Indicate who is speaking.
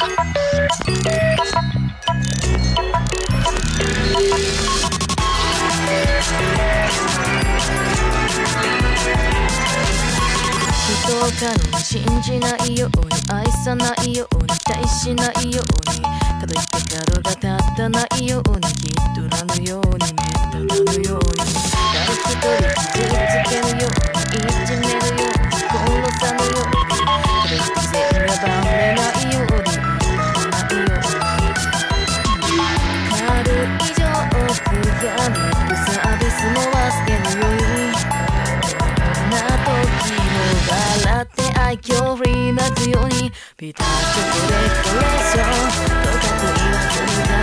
Speaker 1: 人を信じないように愛さないように期待しないようにかといって角が立たないようにヒットラのように目立たぬように誰一人傷つけぬようにいじめるように殺さぬようにかといって全がバレないようにないように軽いジョークやリップサービスも忘れぬようにな時も笑って愛嬌振りまくようにピタッとブレークレーションとかく言わずに